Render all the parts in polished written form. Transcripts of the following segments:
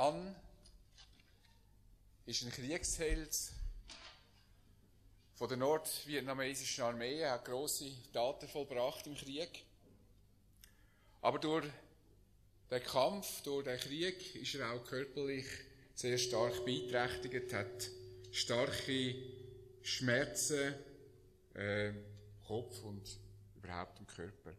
An ist ein Kriegsheld von der nordvietnamesischen Armee. Er hat grosse Taten vollbracht im Krieg. Aber durch den Kampf, durch den Krieg, ist er auch körperlich sehr stark beeinträchtigt, hat starke Schmerzen, Kopf und überhaupt im Körper.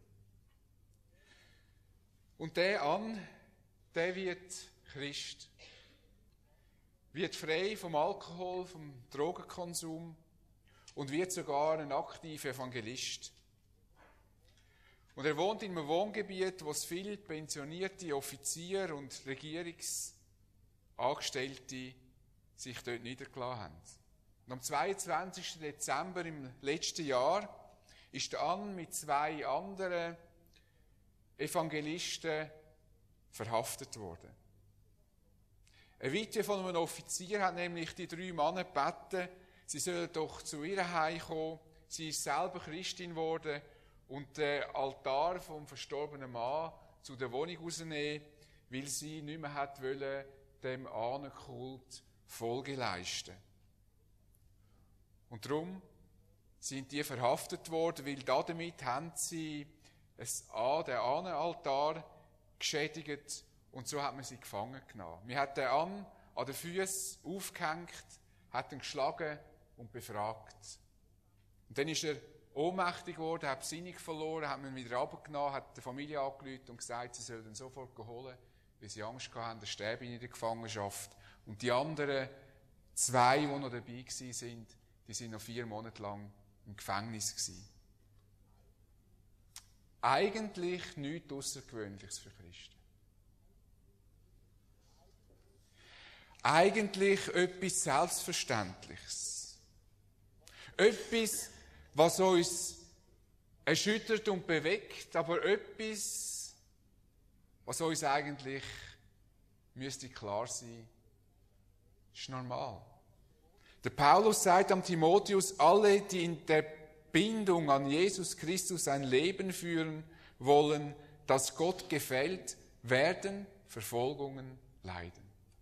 Und der wird Christ. Wird frei vom Alkohol, vom Drogenkonsum und wird sogar ein aktiver Evangelist. Und er wohnt in einem Wohngebiet, wo es viele pensionierte Offiziere und Regierungsangestellte sich dort niedergelassen haben. Und am 22. Dezember im letzten Jahr ist Ann mit 2 anderen Evangelisten verhaftet worden. Eine Witwe von einem Offizier hat nämlich die 3 Männer gebeten, sie sollen doch zu ihr heimkommen. Sie ist selber Christin geworden und den Altar vom verstorbenen Mann zu der Wohnung rausnehmen, weil sie nicht mehr hat wollen, dem Ahnenkult Folge leisten. Und darum sind die verhaftet worden, weil damit haben sie den Ahnenaltar geschädigt und so hat man sie gefangen genommen. Man hat den an den Füßen aufgehängt, hat ihn geschlagen und befragt. Und dann ist er ohnmächtig geworden, hat Besinnung verloren, hat ihn wieder runtergenommen, hat der Familie angerufen und gesagt, sie sollen ihn sofort holen, weil sie Angst hatten, er sterbe in der Gefangenschaft. Und die anderen 2, die noch dabei waren, die sind noch 4 Monate lang im Gefängnis gewesen. Eigentlich nichts Außergewöhnliches für Christen. Eigentlich etwas Selbstverständliches. Etwas, was uns erschüttert und bewegt, aber etwas, was uns eigentlich müsste klar sein, ist normal. Der Paulus sagt am Timotheus, alle, die in der Bindung an Jesus Christus ein Leben führen wollen, das Gott gefällt, werden Verfolgungen leiden.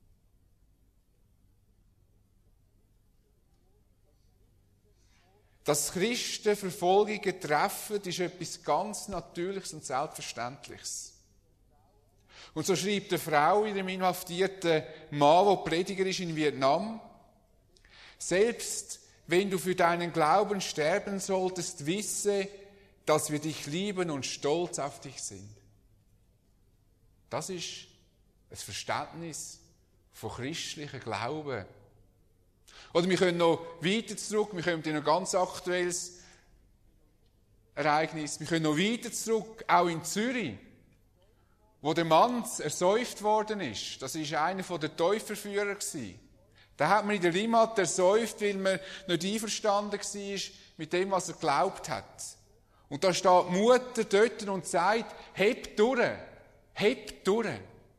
Dass Christen Verfolgungen treffen, ist etwas ganz Natürliches und Selbstverständliches. Und so schreibt eine Frau in einem inhaftierten Mann, der Prediger ist in Vietnam, selbst wenn du für deinen Glauben sterben solltest, wisse, dass wir dich lieben und stolz auf dich sind. Das ist ein Verständnis von christlichem Glauben. Oder wir können noch weiter zurück, wir kommen in ein ganz aktuelles Ereignis, wir können noch weiter zurück, auch in Zürich, wo der Mann ersäuft worden ist. Das war einer der Täuferführer. Da hat man in der Limmat ersäuft, weil man nicht einverstanden war mit dem, was er geglaubt hat. Und da steht die Mutter dort und sagt, heb durch, heb durch.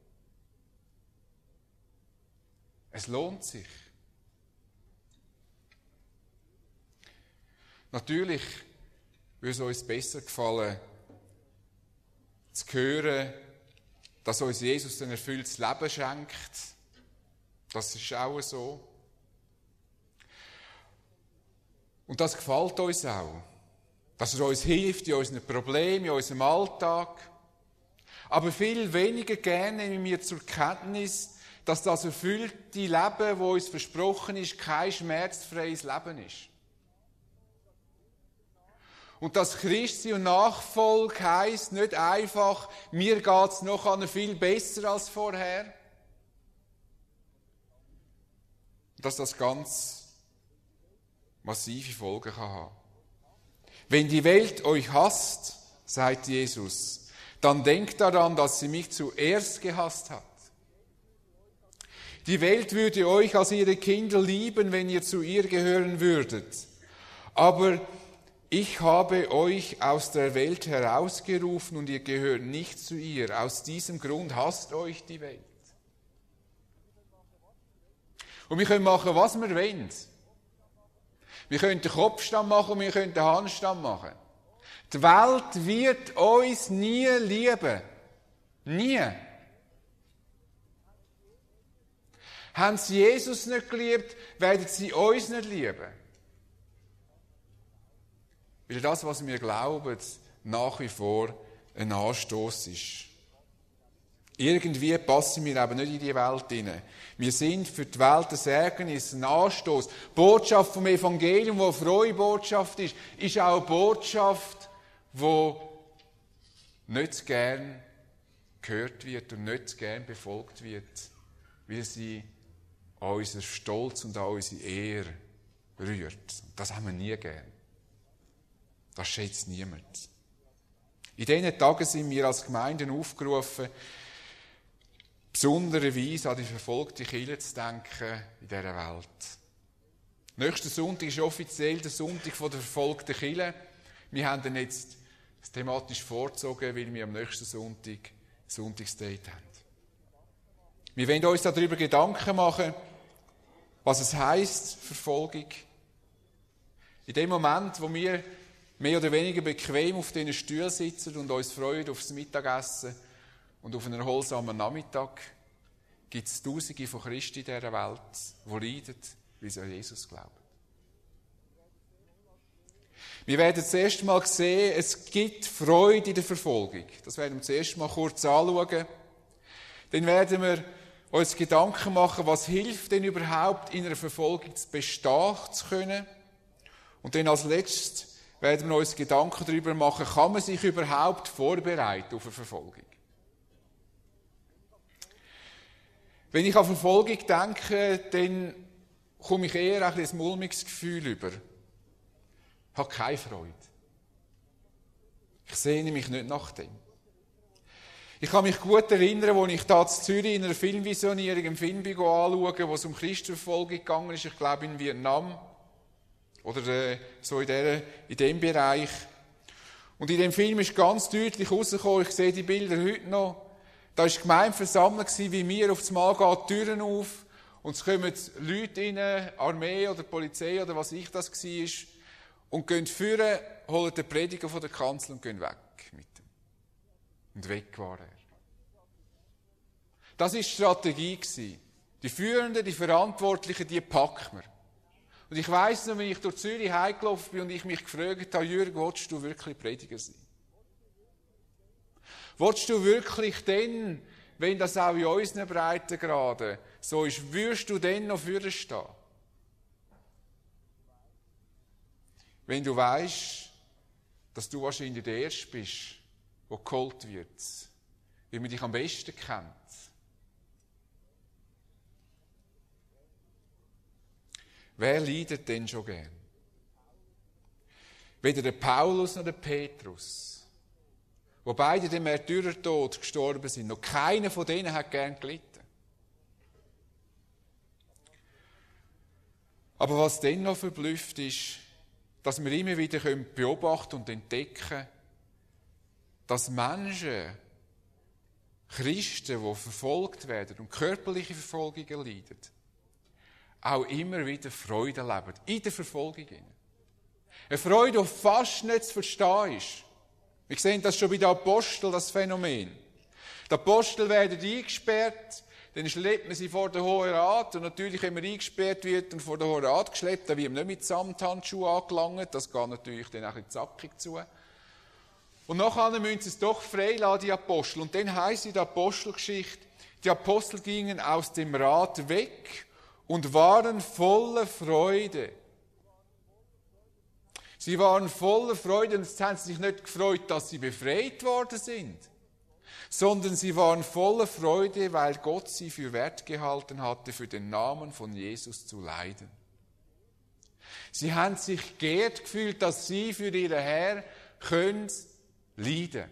Es lohnt sich. Natürlich würde es uns besser gefallen, zu hören, dass uns Jesus ein erfülltes Leben schenkt. Das ist auch so. Und das gefällt uns auch. Dass er uns hilft in unseren Problemen, in unserem Alltag. Aber viel weniger gerne nehmen wir zur Kenntnis, dass das erfüllte Leben, das uns versprochen ist, kein schmerzfreies Leben ist. Und das Christsein und Nachfolge heisst nicht einfach, mir geht es noch viel besser als vorher. Dass das ganz massive Folgen kann haben. Wenn die Welt euch hasst, sagt Jesus, dann denkt daran, dass sie mich zuerst gehasst hat. Die Welt würde euch als ihre Kinder lieben, wenn ihr zu ihr gehören würdet. Aber ich habe euch aus der Welt herausgerufen und ihr gehört nicht zu ihr. Aus diesem Grund hasst euch die Welt. Und wir können machen, was wir wollen. Wir können den Kopfstand machen und wir können den Handstand machen. Die Welt wird uns nie lieben. Nie. Haben sie Jesus nicht geliebt, werden sie uns nicht lieben. Weil das, was wir glauben, nach wie vor ein Anstoß ist. Irgendwie passen wir eben nicht in die Welt hinein. Wir sind für die Welt ein Ärgernis, ein Anstoß. Die Botschaft vom Evangelium, die eine frohe Botschaft ist auch eine Botschaft, die nicht gern gehört wird und nicht gern befolgt wird, weil sie an unseren Stolz und an unsere Ehre rührt. Das haben wir nie gern. Das schätzt niemand. In diesen Tagen sind wir als Gemeinden aufgerufen, besondererweise an die verfolgte Kirche zu denken in dieser Welt. Nächster Sonntag ist offiziell der Sonntag der verfolgten Kirche. Wir haben den jetzt thematisch vorgezogen, weil wir am nächsten Sonntag Sonntagsdate haben. Wir wollen uns darüber Gedanken machen, was es heisst, Verfolgung. In dem Moment, wo wir mehr oder weniger bequem auf diesen Stühlen sitzen und uns freuen auf das Mittagessen und auf einen erholsamen Nachmittag, gibt es Tausende von Christen in dieser Welt, die leiden, weil sie an Jesus glauben. Wir werden das erste Mal sehen, es gibt Freude in der Verfolgung. Das werden wir das erste Mal kurz anschauen. Dann werden wir uns Gedanken machen, was hilft denn überhaupt, in einer Verfolgung zu bestehen zu können. Und dann als letztes werden wir uns Gedanken darüber machen, kann man sich überhaupt vorbereiten auf eine Verfolgung? Wenn ich an Verfolgung denke, dann komme ich eher ein mulmiges Gefühl über. Ich habe keine Freude. Ich sehne mich nicht nach dem. Ich kann mich gut erinnern, als ich da in Zürich in einer Filmvisionierung im Film anschaue, wo es um Christenverfolgung gegangen ist, ich glaube in Vietnam oder so in dem Bereich. Und in dem Film ist ganz deutlich herausgekommen, ich sehe die Bilder heute noch, da war die Gemeinde versammelt, wie wir, auf einmal gehen die Türen auf und es kommen Leute rein, Armee oder Polizei oder was ich das war, und gehen führen, holen den Prediger von der Kanzel und gehen weg mit ihm. Und weg war er. Das war die Strategie. Die Führenden, die Verantwortlichen, die packen wir. Und ich weiss noch, wenn ich durch Zürich heimgelaufen bin und ich mich gefragt habe, Jürg, willst du wirklich Prediger sein? Willst du wirklich dann, wenn das auch in unseren Breitengraden so ist, würdest du dann noch vorne stehen? Wenn du weisst, dass du wahrscheinlich der Erste bist, der geholt wird, weil man dich am besten kennt. Wer leidet denn schon gern? Weder der Paulus noch der Petrus, wo beide dem Märtyrertod gestorben sind. Noch keiner von denen hat gern gelitten. Aber was dennoch verblüfft ist, dass wir immer wieder beobachten und entdecken können, dass Menschen, Christen, die verfolgt werden und körperliche Verfolgungen leiden, auch immer wieder Freude erleben, in der Verfolgung. Eine Freude, die fast nicht zu verstehen ist. Wir sehen das schon bei den Aposteln, das Phänomen. Die Apostel werden eingesperrt, dann schleppt man sie vor den Hohen Rat. Und natürlich, wenn man eingesperrt wird und vor den Hohen Rat geschleppt, dann wird man nicht mit Samthandschuhen angelangt. Das geht natürlich dann auch in die Zackig zu. Und nachher müssen sie es doch freilassen, die Apostel. Und dann heisst in der Apostelgeschichte, die Apostel gingen aus dem Rat weg und waren voller Freude. Sie waren voller Freude und jetzt haben sie sich nicht gefreut, dass sie befreit worden sind, sondern sie waren voller Freude, weil Gott sie für wert gehalten hatte, für den Namen von Jesus zu leiden. Sie haben sich geehrt gefühlt, dass sie für ihren Herr können leiden.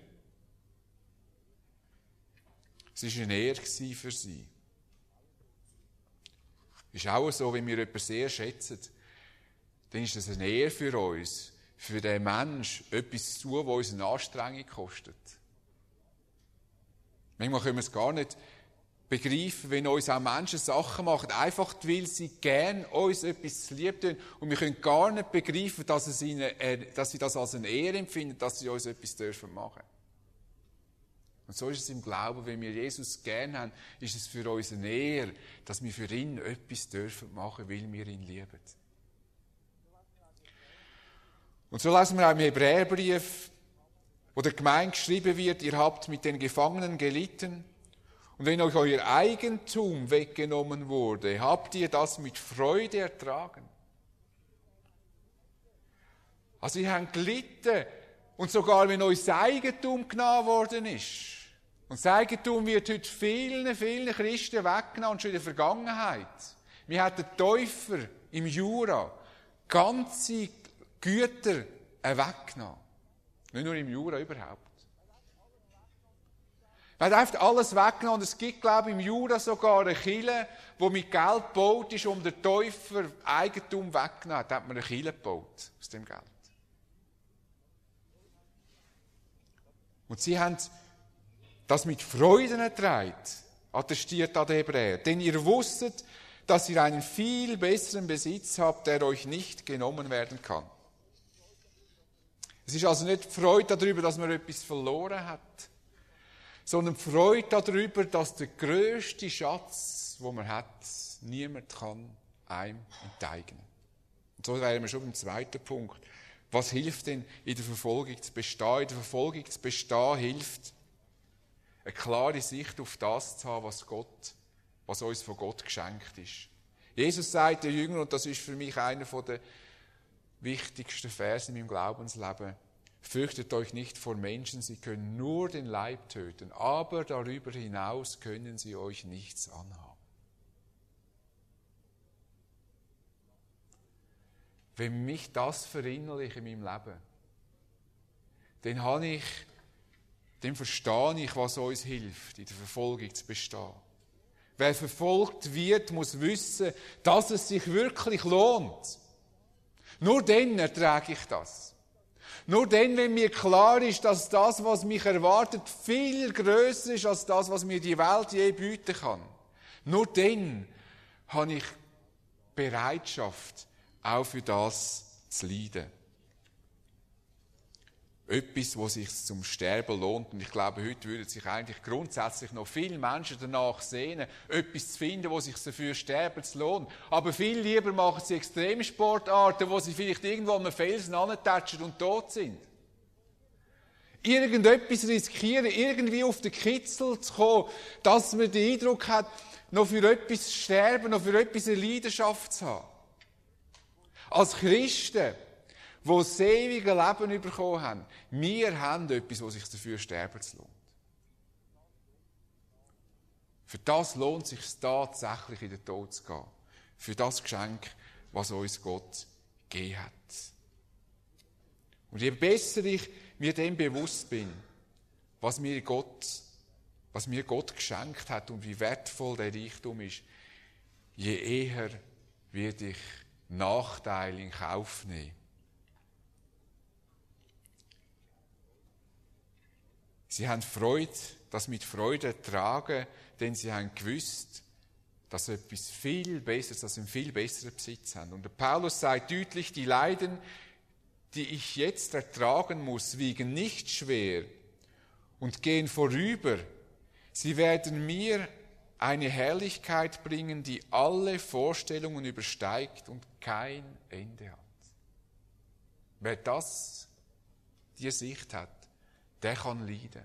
Es war eine Ehre für sie. Es ist auch so, wenn wir jemanden sehr schätzen, dann ist es eine Ehre für uns, für den Menschen etwas zu tun, was uns eine Anstrengung kostet. Manchmal können wir es gar nicht begreifen, wenn uns auch Menschen Sachen machen, einfach weil sie gerne uns etwas zu lieb tun. Und wir können gar nicht begreifen, dass sie das als eine Ehre empfinden, dass sie uns etwas dürfen machen. Und so ist es im Glauben, wenn wir Jesus gern haben, ist es für uns eine Ehre, dass wir für ihn etwas dürfen machen, weil wir ihn lieben. Und so lesen wir auch im Hebräerbrief, wo der Gemeinde geschrieben wird, ihr habt mit den Gefangenen gelitten, und wenn euch euer Eigentum weggenommen wurde, habt ihr das mit Freude ertragen. Also ihr habt gelitten, und sogar wenn euch das Eigentum genommen worden ist, und das Eigentum wird heute vielen Christen weggenommen, und schon in der Vergangenheit. Wir hatten Täufer im Jura, ganze Güter weggenommen. Nicht nur im Jura, überhaupt. Man hat einfach alles weggenommen. Und es gibt, glaube ich, im Jura sogar eine Kirche, die mit Geld gebaut ist, um den Täufer Eigentum wegzunehmen. Da hat man eine Kirche gebaut aus dem Geld. Und sie haben das mit Freuden ertragen, attestiert an den Hebräer. Denn ihr wusstet, dass ihr einen viel besseren Besitz habt, der euch nicht genommen werden kann. Es ist also nicht die Freude darüber, dass man etwas verloren hat, sondern die Freude darüber, dass der grösste Schatz, den man hat, niemand kann einem enteignen. Und so wären wir schon beim zweiten Punkt. Was hilft denn, in der Verfolgung zu bestehen? In der Verfolgung zu bestehen hilft, eine klare Sicht auf das zu haben, was uns von Gott geschenkt ist. Jesus sagt den Jüngern, und das ist für mich einer der wichtigsten Verse in meinem Glaubensleben: Fürchtet euch nicht vor Menschen, sie können nur den Leib töten, aber darüber hinaus können sie euch nichts anhaben. Wenn mich das verinnerliche in meinem Leben, dann verstehe ich, was uns hilft, in der Verfolgung zu bestehen. Wer verfolgt wird, muss wissen, dass es sich wirklich lohnt. Nur dann ertrage ich das. Nur dann, wenn mir klar ist, dass das, was mich erwartet, viel grösser ist als das, was mir die Welt je bieten kann. Nur dann habe ich Bereitschaft, auch für das zu leiden. Etwas, was sich zum Sterben lohnt. Und ich glaube, heute würden sich eigentlich grundsätzlich noch viele Menschen danach sehnen, etwas zu finden, was sich für Sterben lohnt. Aber viel lieber machen sie Extremsportarten, wo sie vielleicht irgendwo an einem Felsen antatschen und tot sind. Irgendetwas riskieren, irgendwie auf den Kitzel zu kommen, dass man den Eindruck hat, noch für etwas zu sterben, noch für etwas eine Leidenschaft zu haben. Als Christen, die das ewige Leben bekommen haben, wir haben etwas, was sich dafür sterben lohnt. Für das lohnt es sich tatsächlich, in den Tod zu gehen. Für das Geschenk, was uns Gott gegeben hat. Und je besser ich mir dem bewusst bin, was mir Gott geschenkt hat und wie wertvoll der Reichtum ist, je eher werde ich Nachteile in Kauf nehmen. Sie haben Freude, das mit Freude ertragen, denn sie haben gewusst, dass sie etwas viel Besseres, dass sie einen viel besseren Besitz haben. Und der Paulus sagt deutlich, die Leiden, die ich jetzt ertragen muss, wiegen nicht schwer und gehen vorüber. Sie werden mir eine Herrlichkeit bringen, die alle Vorstellungen übersteigt und kein Ende hat. Wer die Sicht hat, der kann leiden.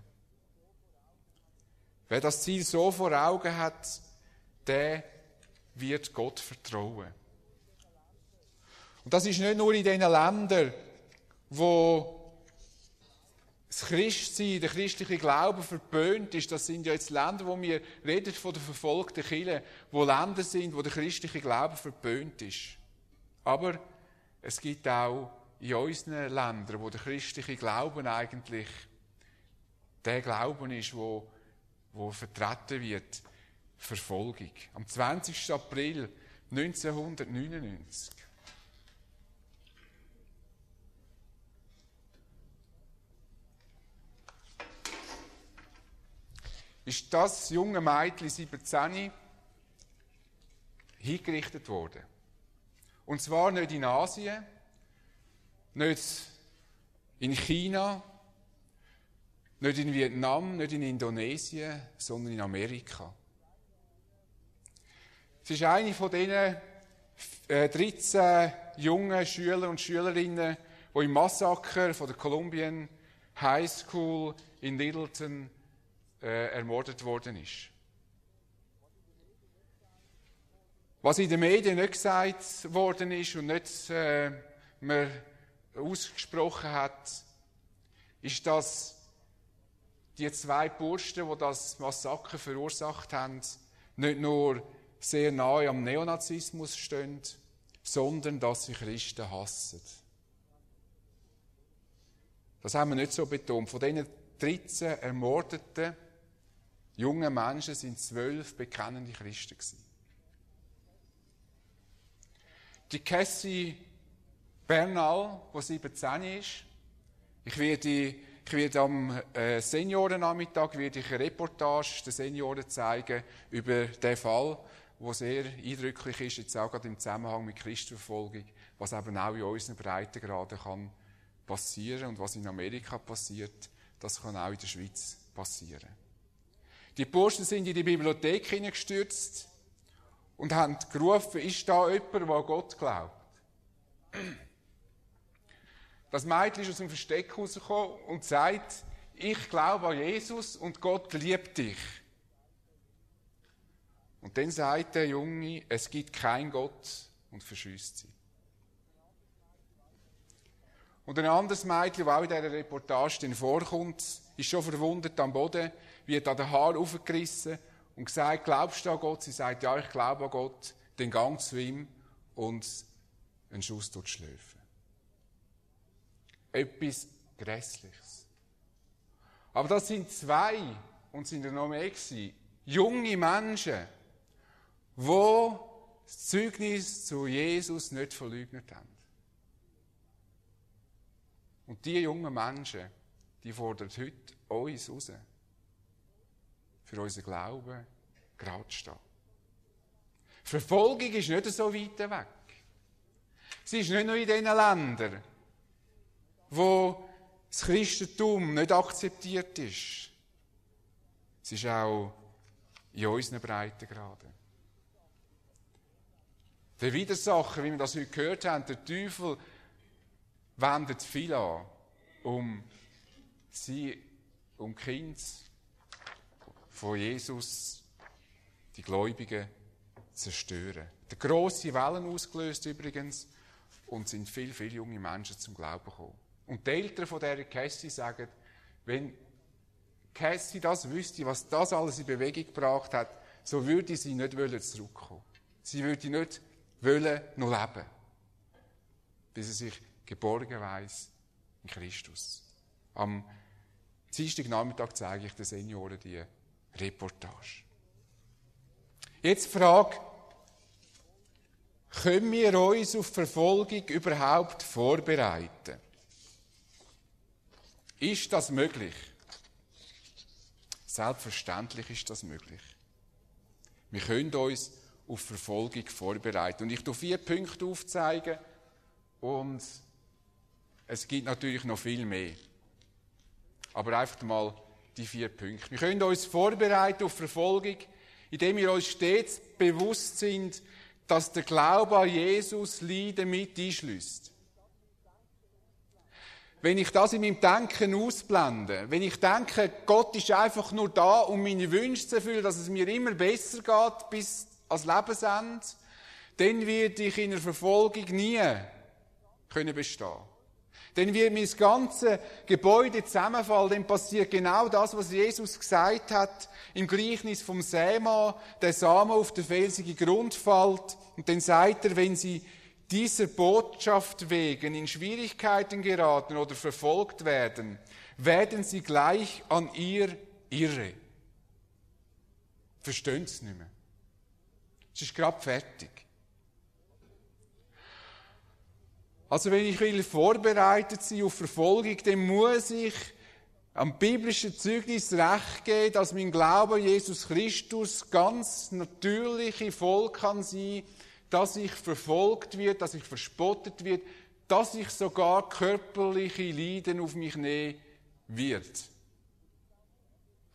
Wer das Ziel so vor Augen hat, der wird Gott vertrauen. Und das ist nicht nur in den Ländern, wo das Christsein, der christliche Glaube verpönt ist. Das sind ja jetzt Länder, wo wir reden von der verfolgten Kirche, wo Länder sind, wo der christliche Glaube verpönt ist. Aber es gibt auch in unseren Ländern, wo der christliche Glauben eigentlich der Glauben ist, wo vertreten wird, Verfolgung. Am 20. April 1999 ist das junge Mädchen 17 hingerichtet worden. Und zwar nicht in Asien, nicht in China, Nicht in Vietnam, nicht in Indonesien, sondern in Amerika. Es ist eine von diesen 13 jungen Schüler und Schülerinnen, die im Massaker von der Columbian High School in Littleton ermordet worden ist. Was in den Medien nicht gesagt worden ist und nicht man ausgesprochen hat, ist, dass die 2 Burschen, die das Massaker verursacht haben, nicht nur sehr nahe am Neonazismus stehen, sondern dass sie Christen hassen. Das haben wir nicht so betont. Von diesen 13 ermordeten jungen Menschen sind 12 bekennende Christen gewesen. Die Cassie Bernal, die 17 ist, ich werde am Seniorennachmittag eine Reportage den Senioren zeigen über den Fall, der sehr eindrücklich ist, jetzt auch gerade im Zusammenhang mit Christenverfolgung, was eben auch in unseren Breitengraden kann passieren und was in Amerika passiert, das kann auch in der Schweiz passieren. Die Burschen sind in die Bibliothek hineingestürzt und haben gerufen, ist da jemand, der an Gott glaubt? Das Mädchen ist aus dem Versteck rausgekommen und sagt, ich glaube an Jesus und Gott liebt dich. Und dann sagt der Junge, es gibt keinen Gott und verschießt sie. Und ein anderes Mädchen, das auch in dieser Reportage vorkommt, ist schon verwundet am Boden, wird an den Haaren aufgerissen und gesagt, glaubst du an Gott? Sie sagt, ja, ich glaube an Gott. Dann gang zu ihm und einen Schuss durchschläfen. Etwas Grässliches. Aber das sind 2, und sind ja noch mehr gewesen, junge Menschen, die das Zeugnis zu Jesus nicht verleugnet haben. Und diese jungen Menschen, die fordern heute uns raus, für unseren Glauben gerade zu stehen. Verfolgung ist nicht so weit weg. Sie ist nicht nur in den Ländern, wo das Christentum nicht akzeptiert ist. Es ist auch in unseren Breitengraden. Der Widersacher, wie wir das heute gehört haben, der Teufel, wendet viel an, um Kinder von Jesus, die Gläubigen, zu zerstören. Der grosse Wellen ausgelöst übrigens und sind viele junge Menschen zum Glauben gekommen. Und die Eltern von dieser Cassie sagen, wenn Cassie das wüsste, was das alles in Bewegung gebracht hat, so würde sie nicht zurückkommen. Sie würde nicht noch leben, bis sie sich geborgen weiss in Christus. Am Dienstagnachmittag zeige ich den Senioren die Reportage. Jetzt die Frage, können wir uns auf Verfolgung überhaupt vorbereiten? Ist das möglich? Selbstverständlich ist das möglich. Wir können uns auf Verfolgung vorbereiten. Und ich tue 4 Punkte aufzeigen und es gibt natürlich noch viel mehr. Aber einfach mal die 4 Punkte. Wir können uns vorbereiten auf Verfolgung, indem wir uns stets bewusst sind, dass der Glaube an Jesus Leiden mit einschliesst. Wenn ich das in meinem Denken ausblende, wenn ich denke, Gott ist einfach nur da, um meine Wünsche zu erfüllen, dass es mir immer besser geht bis als Lebensende, dann werde ich in der Verfolgung nie bestehen. Dann wird mein ganzes Gebäude zusammenfallen, dann passiert genau das, was Jesus gesagt hat im Gleichnis vom Sämann, der Samen auf den felsigen Grund fällt und dann sagt er, wenn sie dieser Botschaft wegen in Schwierigkeiten geraten oder verfolgt werden, werden sie gleich an ihr irre. Verstehen sie nicht mehr. Es ist gerade fertig. Also wenn ich will vorbereitet sein auf Verfolgung, dann muss ich am biblischen Zeugnis Recht geben, dass mein Glaube an Jesus Christus ganz natürliche Folge kann sein, dass ich verfolgt wird, dass ich verspottet wird, dass ich sogar körperliche Leiden auf mich nehmen wird.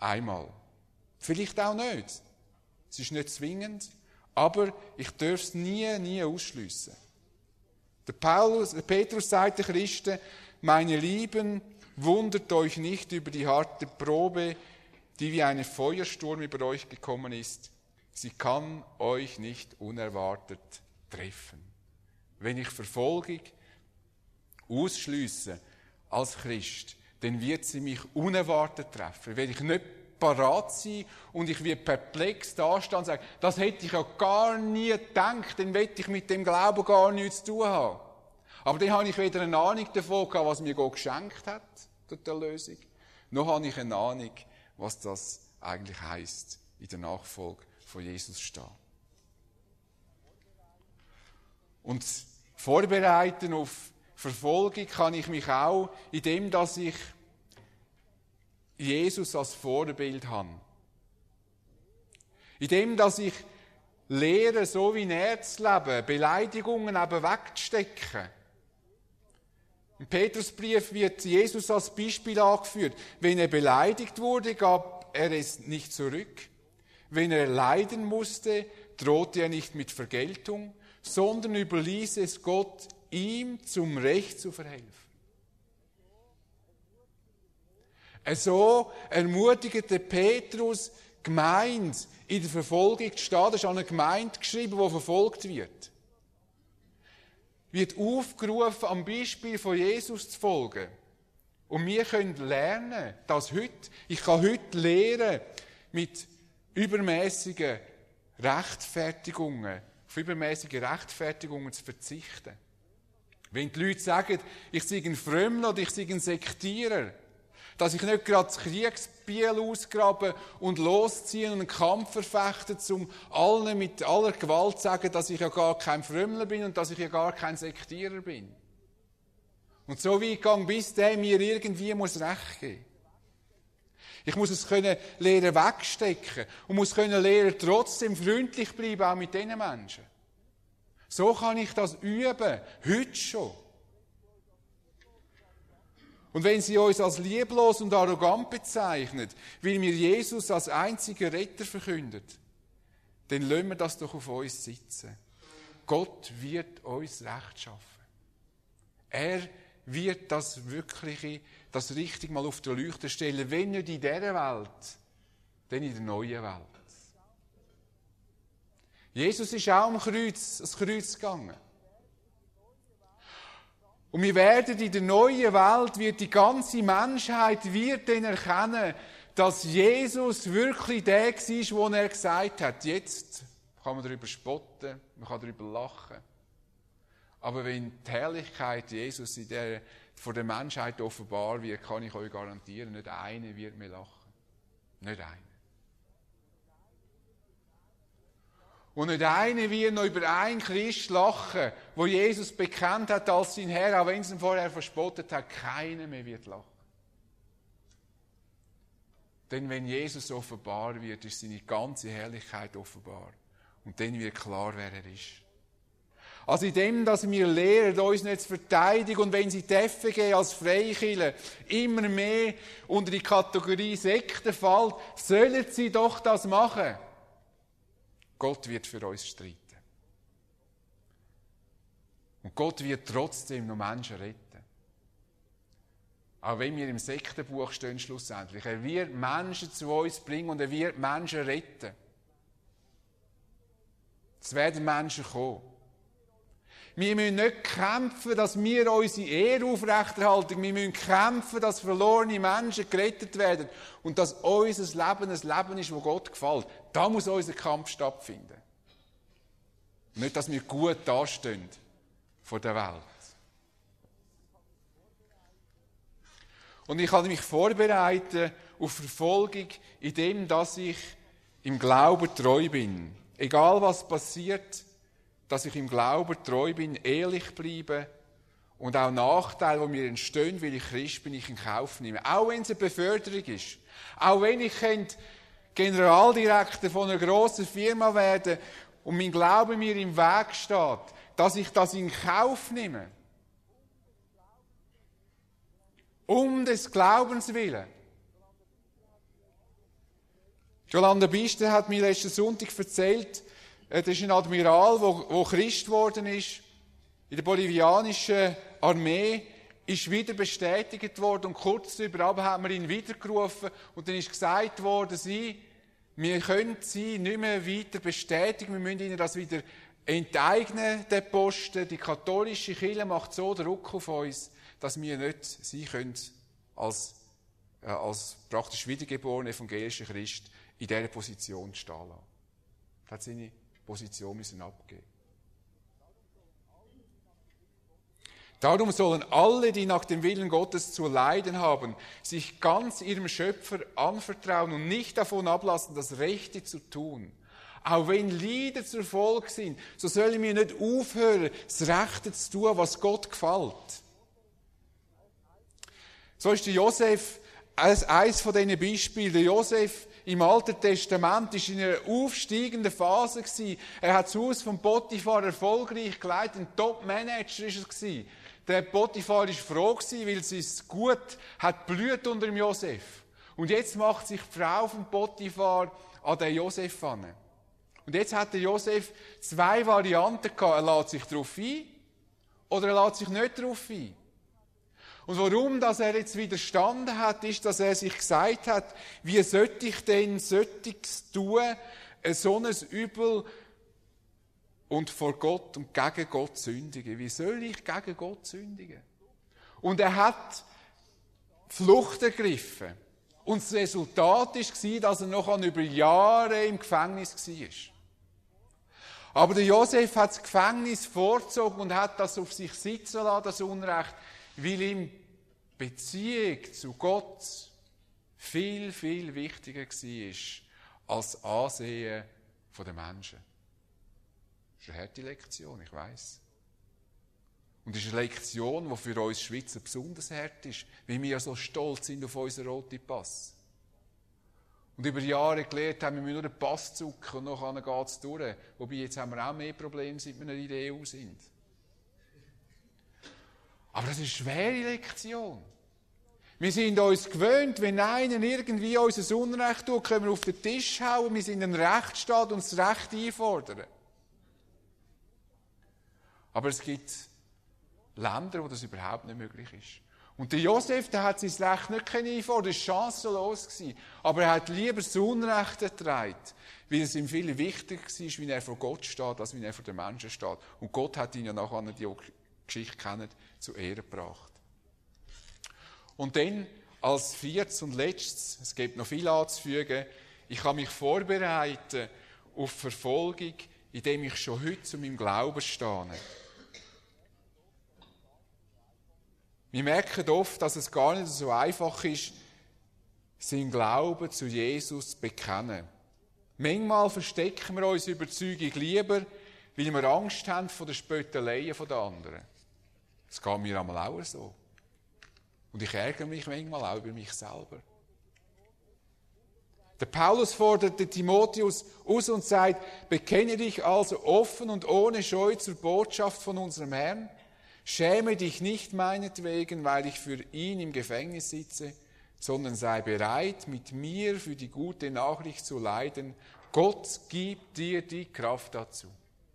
Einmal. Vielleicht auch nicht. Es ist nicht zwingend, aber ich darf es nie ausschliessen. Der Petrus sagt den Christen, meine Lieben, wundert euch nicht über die harte Probe, die wie ein Feuersturm über euch gekommen ist. Sie kann euch nicht unerwartet treffen. Wenn ich Verfolgung ausschliesse als Christ, dann wird sie mich unerwartet treffen. Wenn ich nicht parat sein und ich werde perplex dastehen und sagen, das hätte ich ja gar nie gedacht, dann wette ich mit dem Glauben gar nichts zu tun haben. Aber dann habe ich weder eine Ahnung davon gehabt, was mir Gott geschenkt hat, durch die Erlösung, noch habe ich eine Ahnung, was das eigentlich heisst, in der Nachfolge von Jesus stehen. Und vorbereiten auf Verfolgung kann ich mich auch, indem dass ich Jesus als Vorbild habe. Indem dass ich lehre, so wie er zu leben, Beleidigungen eben wegzustecken. Im Petrusbrief wird Jesus als Beispiel angeführt. Wenn er beleidigt wurde, gab er es nicht zurück. Wenn er leiden musste, drohte er nicht mit Vergeltung, sondern überließ es Gott, ihm zum Recht zu verhelfen. So ermutigte Petrus die Gemeinde in der Verfolgung zu stehen. Das ist an eine Gemeinde geschrieben, die verfolgt wird. Wird aufgerufen, am Beispiel von Jesus zu folgen. Und wir können lernen, dass ich kann heute lernen, mit übermäßigen Rechtfertigungen, auf übermäßige Rechtfertigungen zu verzichten. Wenn die Leute sagen, ich sei ein Frömmler oder ich sei ein Sektierer, dass ich nicht gerade das Kriegsbiel ausgrabe und losziehe und einen Kampf verfechte, um allen mit aller Gewalt zu sagen, dass ich ja gar kein Frömmler bin und dass ich ja gar kein Sektierer bin. Und so weit gehe, bis der mir irgendwie Recht geben muss. Ich muss es lernen wegstecken und muss lernen, trotzdem freundlich bleiben, auch mit diesen Menschen. So kann ich das üben, heute schon. Und wenn sie uns als lieblos und arrogant bezeichnet, weil wir Jesus als einzigen Retter verkündet, dann lassen wir das doch auf uns sitzen. Gott wird uns Recht schaffen. Er wird das Wirkliche, das richtig mal auf der Leuchte stellen, wenn nicht in dieser Welt, dann in der neuen Welt. Jesus ist auch ans Kreuz gegangen. Und wir werden in der neuen Welt, wird die ganze Menschheit dann erkennen, dass Jesus wirklich der war, wo er gesagt hat. Jetzt kann man darüber spotten, man kann darüber lachen. Aber wenn die Herrlichkeit Jesus vor der Menschheit offenbar wird, kann ich euch garantieren, nicht einer wird mehr lachen. Nicht einer. Und nicht einer wird noch über einen Christ lachen, wo Jesus bekannt hat als sein Herr, auch wenn es ihn vorher verspottet hat, keiner mehr wird lachen. Denn wenn Jesus offenbar wird, ist seine ganze Herrlichkeit offenbar. Und dann wird klar, wer er ist. Also in dem, dass wir lernen, uns nicht zu verteidigen und wenn sie die FG als Freikirche immer mehr unter die Kategorie Sekten fällt, sollen sie doch das machen. Gott wird für uns streiten. Und Gott wird trotzdem noch Menschen retten. Auch wenn wir im Sektenbuch stehen, schlussendlich. Er wird Menschen zu uns bringen und er wird Menschen retten. Es werden Menschen kommen. Wir müssen nicht kämpfen, dass wir unsere Ehre aufrechterhalten. Wir müssen kämpfen, dass verlorene Menschen gerettet werden und dass unser Leben ein Leben ist, das Gott gefällt. Da muss unser Kampf stattfinden. Nicht, dass wir gut dastehen vor der Welt. Und ich kann mich vorbereiten auf Verfolgung, indem dass ich im Glauben treu bin. Egal was passiert, dass ich im Glauben treu bin, ehrlich bleibe und auch Nachteile, die mir entstehen, weil ich Christ bin, ich in Kauf nehme. Auch wenn es eine Beförderung ist. Auch wenn ich Generaldirektor von einer grossen Firma werde und mein Glaube mir im Weg steht, dass ich das in Kauf nehme. Um des Glaubens willen. Jolanda Biester hat mir letzten Sonntag erzählt, das ist ein Admiral, der Christ geworden ist, in der bolivianischen Armee, ist wieder bestätigt worden und kurz darüber haben wir ihn wiedergerufen und dann ist gesagt worden, wir können sie nicht mehr weiter bestätigen, wir müssen ihnen das wieder enteignen, den Posten. Die katholische Kirche macht so Druck auf uns, dass wir nicht sie können als praktisch wiedergeborener evangelischer Christ in dieser Position stehen lassen. Er hat seine Position abgeben. Darum sollen alle, die nach dem Willen Gottes zu leiden haben, sich ganz ihrem Schöpfer anvertrauen und nicht davon ablassen, das Rechte zu tun. Auch wenn Leiden zur Folge sind, so sollen wir nicht aufhören, das Rechte zu tun, was Gott gefällt. So ist der Josef eines von diesen Beispielen. Der Josef im Alten Testament war in einer aufsteigenden Phase. Er hat das Haus von Potiphar erfolgreich geleitet, ein Top-Manager war er. Der Potiphar war froh, weil sein Gut hat blüht unter dem Josef. Und jetzt macht sich die Frau von Potiphar an den Josef an. Und jetzt hat der Josef zwei Varianten gehabt. Er lässt sich darauf ein oder er lässt sich nicht darauf ein. Und warum dass er jetzt widerstanden hat, ist, dass er sich gesagt hat, wie sollte ich denn solches tun, so ein Übel und vor Gott und gegen Gott sündigen. Wie soll ich gegen Gott sündigen? Und er hat Flucht ergriffen. Und das Resultat war, dass er noch über Jahre im Gefängnis war. Aber der Josef hat das Gefängnis vorgezogen und hat das auf sich sitzen lassen, das Unrecht, weil ihm Beziehung zu Gott viel, viel wichtiger war als das Ansehen der Menschen. Das ist eine harte Lektion, ich weiss. Und es ist eine Lektion, die für uns Schweizer besonders hart ist, weil wir so stolz sind auf unseren roten Pass. Und über Jahre gelernt haben, wir müssen nur den Pass zucken und nachher geht es durch. Wobei, jetzt haben wir auch mehr Probleme, seit wir in der EU sind. Aber das ist eine schwere Lektion. Wir sind uns gewöhnt, wenn einer irgendwie unser Unrecht tut, können wir auf den Tisch hauen, wir sind ein Rechtsstaat und das Recht einfordern. Aber es gibt Länder, wo das überhaupt nicht möglich ist. Und der Josef, der hat sein Recht nicht einfordern, das war chancenlos. Aber er hat lieber das Unrecht ertragen, weil es ihm viel wichtiger war, wie er vor Gott steht, als wie er vor den Menschen steht. Und Gott hat ihn ja nachher, die Geschichte kennen, zu Ehren gebracht. Und dann, als viertes und letztes, es gibt noch viel anzufügen, ich kann mich vorbereiten auf Verfolgung, indem ich schon heute zu meinem Glauben stehe. Wir merken oft, dass es gar nicht so einfach ist, seinen Glauben zu Jesus zu bekennen. Manchmal verstecken wir unsere Überzeugung lieber, weil wir Angst haben vor den Spötteleien der anderen. Das geht mir einmal auch so. Und ich ärgere mich manchmal auch über mich selber. Der Paulus fordert den Timotheus aus und sagt, bekenne dich also offen und ohne Scheu zur Botschaft von unserem Herrn. Schäme dich nicht meinetwegen, weil ich für ihn im Gefängnis sitze, sondern sei bereit, mit mir für die gute Nachricht zu leiden. Gott gibt dir die Kraft dazu.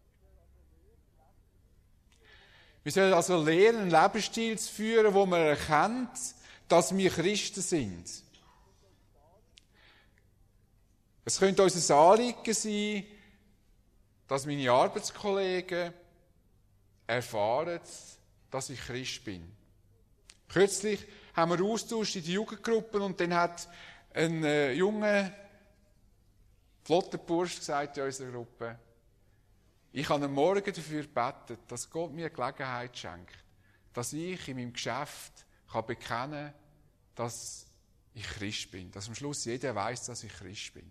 Wir sollen also lernen, einen Lebensstil zu führen, wo man erkennt, dass wir Christen sind. Es könnte unser Anliegen sein, dass meine Arbeitskollegen erfahren, dass ich Christ bin. Kürzlich haben wir Austausch in die Jugendgruppen und dann hat ein junger, flotter Bursch gesagt in unserer Gruppe, ich habe am Morgen dafür gebetet, dass Gott mir Gelegenheit schenkt, dass ich in meinem Geschäft bekennen kann, dass ich Christ bin. Dass am Schluss jeder weiss, dass ich Christ bin.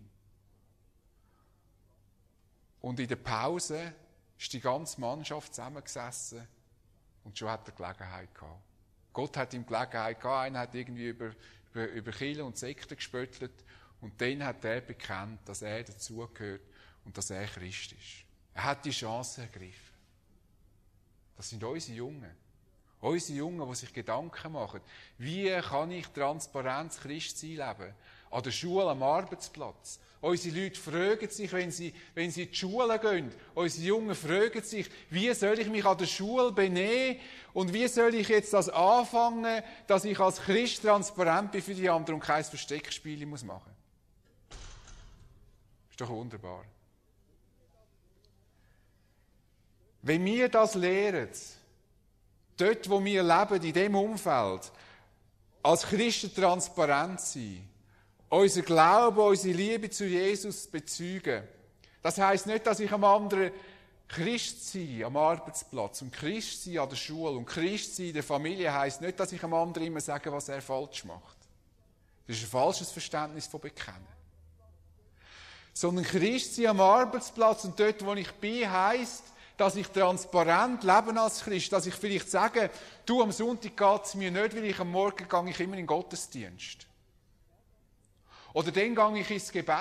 Und in der Pause ist die ganze Mannschaft zusammengesessen und schon hat er Gelegenheit gehabt. Gott hat ihm Gelegenheit gehabt, einer hat irgendwie über Kirche und Sekten gespöttelt und dann hat er bekannt, dass er dazugehört und dass er Christ ist. Er hat die Chance ergriffen. Das sind unsere Jungen. Unsere Jungen, die sich Gedanken machen, wie kann ich Transparenz Christsein leben? an der Schule, am Arbeitsplatz. Unsere Leute fragen sich, wenn sie in die Schule gehen, unsere Jungen fragen sich, wie soll ich mich an der Schule benehmen und wie soll ich jetzt das anfangen, dass ich als Christ transparent bin für die anderen und kein Versteckspiel machen muss. Ist doch wunderbar. Wenn wir das lehren, dort, wo wir leben, in diesem Umfeld, als Christen transparent sein, unser Glaube, unsere Liebe zu Jesus bezeugen. Das heisst nicht, dass ich am anderen Christ sein am Arbeitsplatz und Christ sein an der Schule und Christ sein in der Familie heisst nicht, dass ich am anderen immer sage, was er falsch macht. Das ist ein falsches Verständnis von Bekennen. Sondern Christ sein am Arbeitsplatz und dort, wo ich bin, heisst, dass ich transparent lebe als Christ, dass ich vielleicht sage, du, am Sonntag geht es mir nicht, weil ich am Morgen gehe ich immer in den Gottesdienst. Oder dann gehe ich ins Gebet.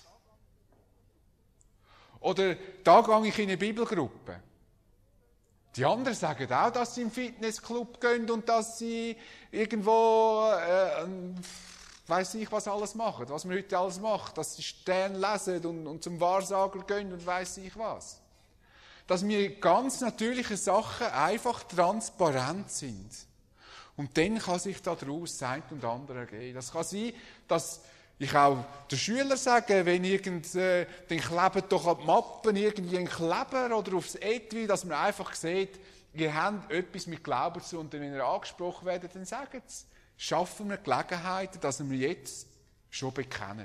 Oder da gehe ich in eine Bibelgruppe. Die anderen sagen auch, dass sie im Fitnessclub gehen und dass sie irgendwo, weiss ich, was alles machen, was man heute alles macht, dass sie Sterne lesen und zum Wahrsager gehen und weiss ich was. Dass wir ganz natürliche Sachen einfach transparent sind. Und dann kann sich daraus das eine und andere ergeben. Das kann sein, dass ich auch den Schülern sage, wenn dann klebt doch an die Mappen irgendwie ein Kleber oder aufs Etui, dass man einfach sieht, ihr habt etwas mit Glauben zu und wenn ihr angesprochen werdet, dann sagt es. Schaffen wir Gelegenheiten, dass wir jetzt schon bekennen.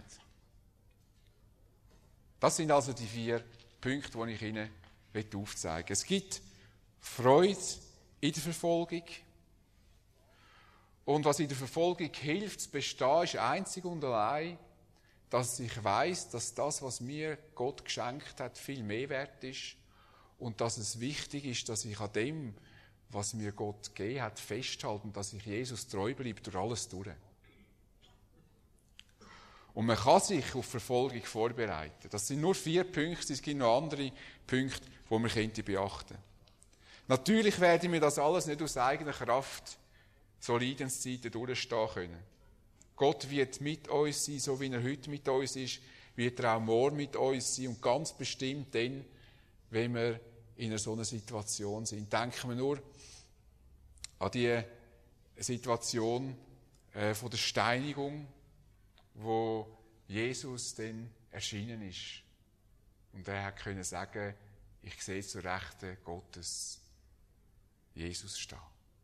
Das sind also die 4 Punkte, die ich Ihnen aufzeigen möchte. Es gibt Freude in der Verfolgung. Und was in der Verfolgung hilft, zu bestehen, ist einzig und allein, dass ich weiss, dass das, was mir Gott geschenkt hat, viel mehr wert ist und dass es wichtig ist, dass ich an dem, was mir Gott gegeben hat, festhalte und dass ich Jesus treu bleibe durch alles durch. Und man kann sich auf Verfolgung vorbereiten. Das sind nur 4 Punkte, es gibt noch andere Punkte, die man beachten könnte. Natürlich werden wir das alles nicht aus eigener Kraft so Leidenszeiten durchstehen können. Gott wird mit uns sein, so wie er heute mit uns ist, wird er auch morgen mit uns sein und ganz bestimmt dann, wenn wir in einer so einer Situation sind. Denken wir nur an die Situation von der Steinigung, wo Jesus dann erschienen ist. Und er hat können sagen, ich sehe zur Rechten Gottes Jesus stehen.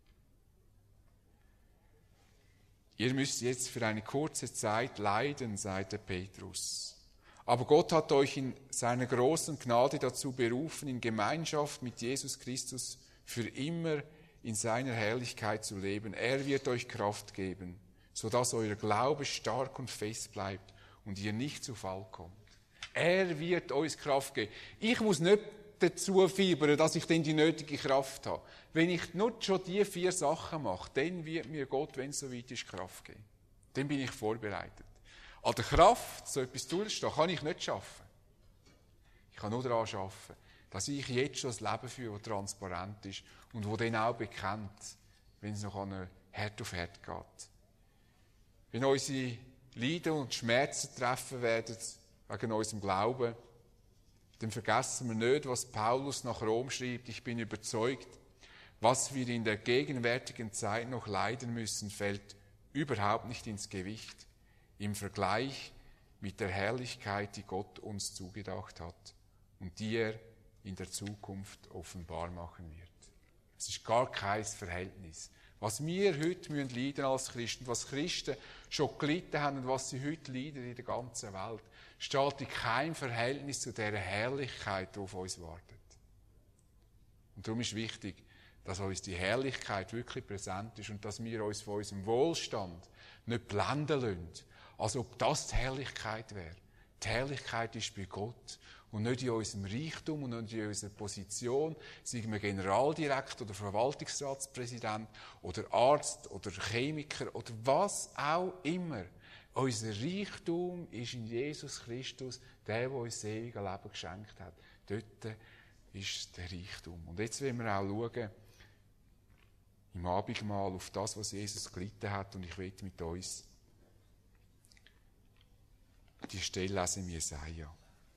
Ihr müsst jetzt für eine kurze Zeit leiden, sagte Petrus. Aber Gott hat euch in seiner großen Gnade dazu berufen, in Gemeinschaft mit Jesus Christus für immer in seiner Herrlichkeit zu leben. Er wird euch Kraft geben, sodass euer Glaube stark und fest bleibt und ihr nicht zu Fall kommt. Er wird uns Kraft geben. Ich muss nicht dazu fiebern, dass ich dann die nötige Kraft habe. Wenn ich nur schon diese 4 Sachen mache, dann wird mir Gott, wenn es so weit ist, Kraft geben. Dann bin ich vorbereitet. An der Kraft, so etwas durchzustehen, kann ich nicht schaffen. Ich kann nur daran arbeiten, dass ich jetzt schon ein Leben führe, das transparent ist und das dann auch bekennt, wenn es noch an Herd auf Herd geht. Wenn unsere Leiden und Schmerzen treffen werden, wegen unserem Glauben, dann vergessen wir nicht, was Paulus nach Rom schreibt. Ich bin überzeugt, was wir in der gegenwärtigen Zeit noch leiden müssen, fällt überhaupt nicht ins Gewicht im Vergleich mit der Herrlichkeit, die Gott uns zugedacht hat und die er in der Zukunft offenbar machen wird. Es ist gar kein Verhältnis. Was wir heute leiden als Christen, was Christen schon gelitten haben und was sie heute leiden in der ganzen Welt, steht in keinem Verhältnis zu dieser Herrlichkeit, die auf uns wartet. Und darum ist wichtig, dass uns die Herrlichkeit wirklich präsent ist und dass wir uns von unserem Wohlstand nicht blenden lassen, als ob das die Herrlichkeit wäre. Die Herrlichkeit ist bei Gott und nicht in unserem Reichtum und nicht in unserer Position, seien wir Generaldirektor oder Verwaltungsratspräsident oder Arzt oder Chemiker oder was auch immer. Unser Reichtum ist in Jesus Christus, der uns das ewige Leben geschenkt hat. Dort ist der Reichtum. Und jetzt wollen wir auch schauen, im Abendmahl auf das, was Jesus gelitten hat. Und ich will mit uns Die Stelle lesen wir Jesaja.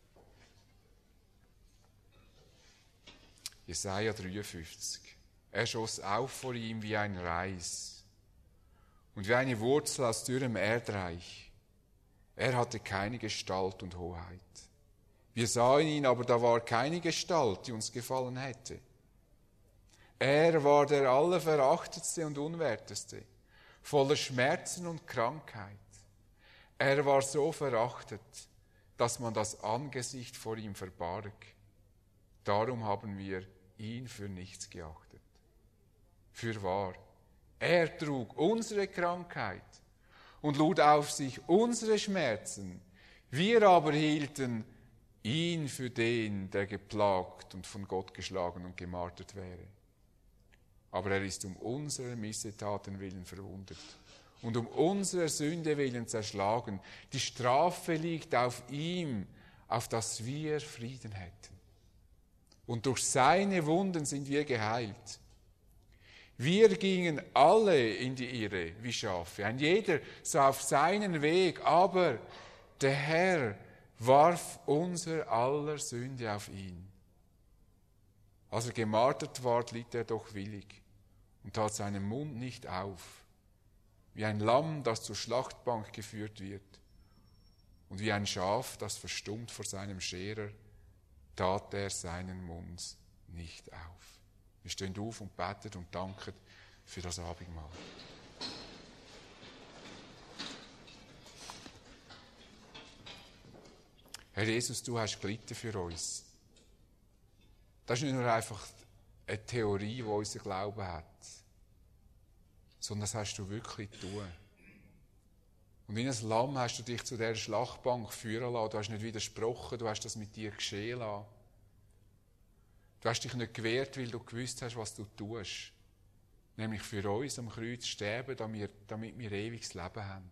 Jesaja 53. Er schoss auf vor ihm wie ein Reis und wie eine Wurzel aus dürrem Erdreich. Er hatte keine Gestalt und Hoheit. Wir sahen ihn, aber da war keine Gestalt, die uns gefallen hätte. Er war der Allerverachtetste und Unwerteste, voller Schmerzen und Krankheit. Er war so verachtet, dass man das Angesicht vor ihm verbarg. Darum haben wir ihn für nichts geachtet. Fürwahr, er trug unsere Krankheit und lud auf sich unsere Schmerzen. Wir aber hielten ihn für den, der geplagt und von Gott geschlagen und gemartert wäre. Aber er ist um unserer Missetaten willen verwundet und um unserer Sünde willen zerschlagen. Die Strafe liegt auf ihm, auf dass wir Frieden hätten. Und durch seine Wunden sind wir geheilt. Wir gingen alle in die Irre wie Schafe, ein jeder so auf seinen Weg, aber der Herr warf unser aller Sünde auf ihn. Als er gemartert ward, litt er doch willig und tat seinen Mund nicht auf, wie ein Lamm, das zur Schlachtbank geführt wird, und wie ein Schaf, das verstummt vor seinem Scherer, tat er seinen Mund nicht auf. Wir stehen auf und beten und danken für das Abendmahl. Herr Jesus, du hast gelitten für uns. Das ist nicht nur einfach eine Theorie, die unser Glaube hat, sondern das hast du wirklich getan. Und wie ein Lamm hast du dich zu dieser Schlachtbank führen lassen. Du hast nicht widersprochen, du hast das mit dir geschehen lassen. Du hast dich nicht gewehrt, weil du gewusst hast, was du tust. Nämlich für uns am Kreuz sterben, damit wir ewiges Leben haben.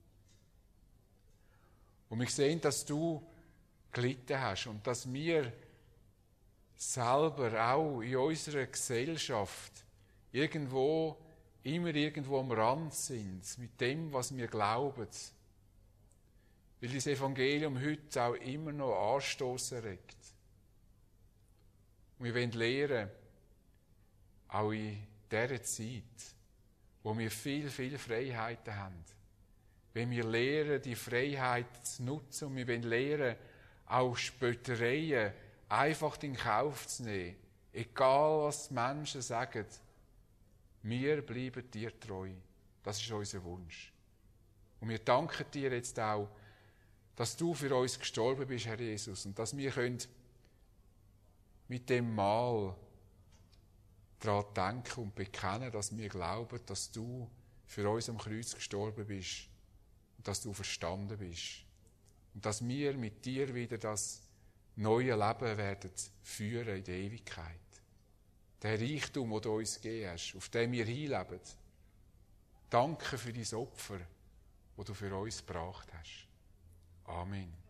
Und wir sehen, dass du gelitten hast und dass wir selber auch in unserer Gesellschaft immer irgendwo am Rand sind mit dem, was wir glauben. Weil das Evangelium heute auch immer noch Anstoss erregt. Und wir wollen lernen, auch in dieser Zeit, wo wir viel Freiheiten haben, wenn wir lernen, die Freiheit zu nutzen, und wir wollen lernen, auch Spöttereien einfach in Kauf zu nehmen, egal was die Menschen sagen, wir bleiben dir treu. Das ist unser Wunsch. Und wir danken dir jetzt auch, dass du für uns gestorben bist, Herr Jesus, und dass wir mit dem Mahl daran denken und bekennen, dass wir glauben, dass du für uns am Kreuz gestorben bist und dass du verstanden bist. Und dass wir mit dir wieder das neue Leben werden führen in der Ewigkeit. Der Reichtum, den du uns gegeben hast, auf dem wir hinleben. Danke für dein Opfer, das du für uns gebracht hast. Amen.